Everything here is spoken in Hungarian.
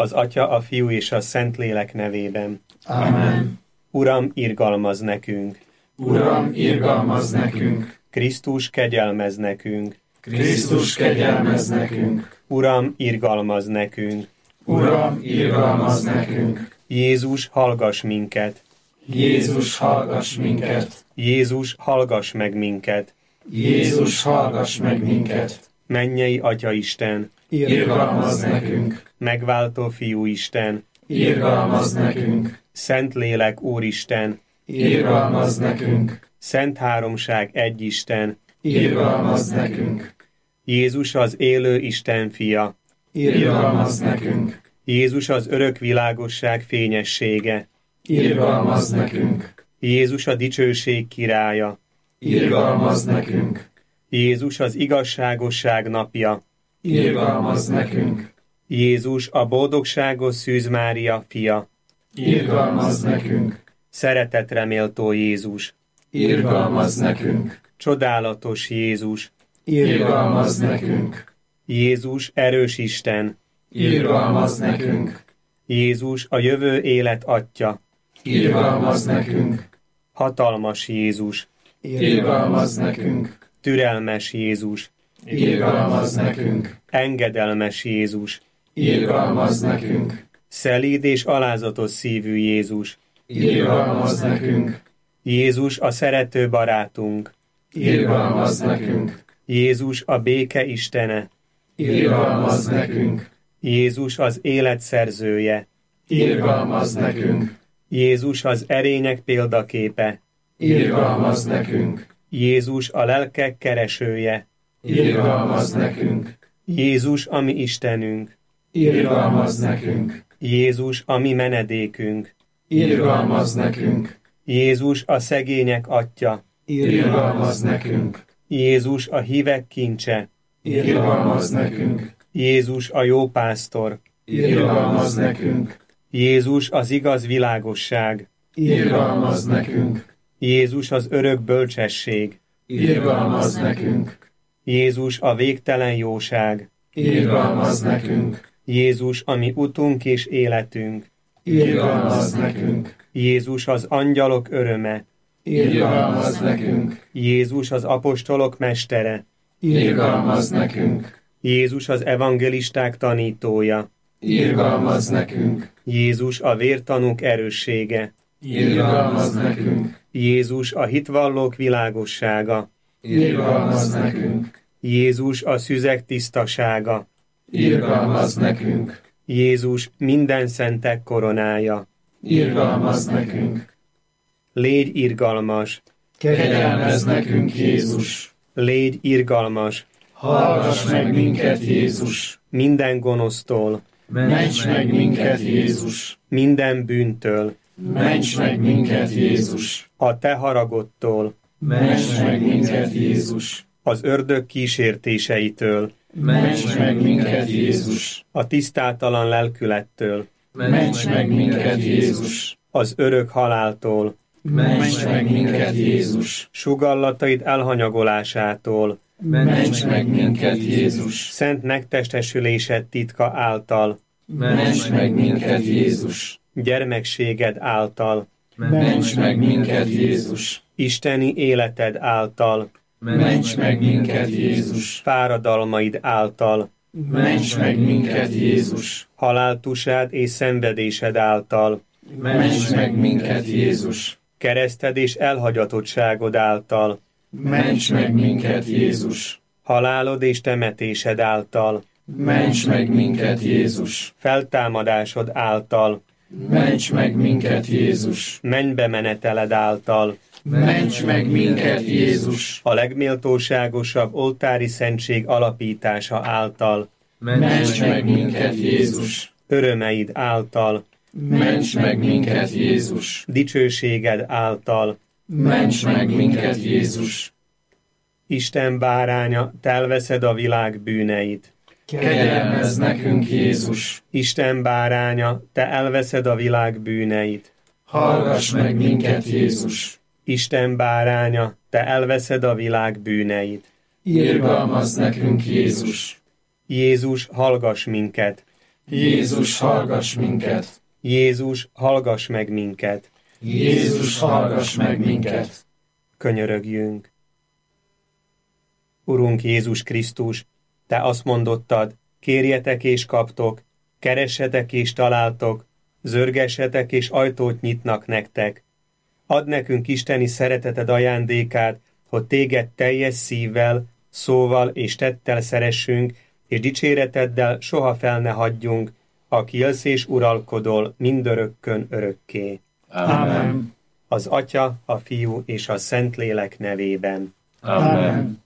Az Atya, a Fiú és a Szentlélek nevében. Amen. Uram, irgalmazz nekünk! Uram, irgalmazz nekünk! Krisztus, kegyelmezz nekünk! Krisztus, kegyelmezz nekünk! Uram, irgalmazz nekünk! Uram, irgalmazz nekünk! Jézus, hallgass minket! Jézus, hallgass minket! Jézus, hallgass meg minket! Jézus, hallgass meg minket! Mennyei Atya Isten! Irgalmazz nekünk! Megváltó Fiú Isten! Irgalmazz nekünk! Szentlélek Úristen! Irgalmazz nekünk! Szent Háromság egy Isten! Irgalmazz nekünk! Jézus az élő Isten fia! Irgalmazz nekünk! Jézus az örök világosság fényessége! Irgalmazz nekünk! Jézus a dicsőség királya! Irgalmazz nekünk! Jézus az igazságosság napja! Irgalmazz nekünk! Jézus a boldogságos Szűz Mária fia! Irgalmazz nekünk! Szeretetre méltó Jézus! Irgalmazz nekünk! Csodálatos Jézus! Irgalmazz nekünk! Jézus erős Isten! Irgalmazz nekünk! Jézus a jövő élet Atya! Irgalmazz nekünk! Hatalmas Jézus! Irgalmazz nekünk! Türelmes Jézus! Irgalmazz nekünk! Engedelmes Jézus! Irgalmazz nekünk! Szelíd és alázatos szívű Jézus! Irgalmazz nekünk! Jézus a szerető barátunk! Irgalmazz nekünk! Jézus a béke Istene! Irgalmazz nekünk! Jézus az élet szerzője! Irgalmazz nekünk! Jézus az erények példaképe! Irgalmazz nekünk! Jézus a lelkek keresője! Irgalmazz nekünk! Jézus a mi Istenünk! Irgalmazz nekünk! Jézus a mi menedékünk! Irgalmazz nekünk! Jézus a szegények Atya! Irgalmazz nekünk! Jézus a hívek kincse! Irgalmazz nekünk! Jézus a jó pásztor! Irgalmazz nekünk! Jézus az igaz világosság! Irgalmazz nekünk! Jézus az örök bölcsesség! Irgalmazz nekünk! Jézus a végtelen jóság! Irgalmazz nekünk! Jézus a mi utunk és életünk! Irgalmazz nekünk! Jézus az angyalok öröme! Irgalmazz nekünk! Jézus az apostolok mestere! Irgalmazz nekünk! Jézus az evangelisták tanítója! Irgalmazz nekünk! Jézus a vértanúk erőssége! Irgalmazz nekünk! Jézus a hitvallók világossága! Irgalmazz nekünk! Jézus a szüzek tisztasága! Irgalmazz nekünk! Jézus minden szentek koronája! Irgalmazz nekünk! Légy irgalmas! Kegyelmezz nekünk, Jézus! Légy irgalmas! Hallgass meg minket, Jézus! Minden gonosztól! Ments meg minket, Jézus! Minden bűntől! Ments meg minket, Jézus! A te haragodtól! Ments meg minket, Jézus! Az ördög kísértéseitől! Ments meg minket, Jézus! A tisztátalan lelkülettől! Ments meg minket, Jézus! Az örök haláltól! Ments meg minket, Jézus! Sugallataid elhanyagolásától! Ments meg minket, Jézus! Szent megtestesülésed titka által! Ments meg minket, Jézus! Gyermekséged által! Ments meg minket, Jézus! Isteni életed által! Ments meg minket, Jézus! Fáradalmaid által! Ments meg minket, Jézus! Haláltusád és szenvedésed által! Ments meg minket, Jézus! Kereszted és elhagyatottságod által! Ments meg minket, Jézus! Halálod és temetésed által! Ments meg minket, Jézus! Feltámadásod által! Ments meg minket, Jézus! Mennybe meneteled által! Ments meg minket, Jézus! A legméltóságosabb oltári szentség alapítása által! Ments meg minket, Jézus! Örömeid által! Ments meg minket, Jézus! Dicsőséged által! Ments meg minket, Jézus! Isten báránya, te elveszed a világ bűneit! Kegyelmezz nekünk, Jézus! Isten báránya, te elveszed a világ bűneit! Hallgass meg minket, Jézus! Isten báránya, te elveszed a világ bűneit! Irgalmazz nekünk, Jézus! Jézus, hallgass minket! Jézus, hallgass minket! Jézus, hallgass meg minket! Jézus, hallgass meg minket! Könyörögjünk! Urunk Jézus Krisztus, Te azt mondottad, kérjetek és kaptok, keressetek és találtok, zörgessetek és ajtót nyitnak nektek. Add nekünk isteni szereteted ajándékát, hogy Téged teljes szívvel, szóval és tettel szeressünk, és dicséreteddel soha fel ne hagyjunk, aki élsz és uralkodol mindörökkön örökké. Amen. Az Atya, a Fiú és a Szentlélek nevében. Amen.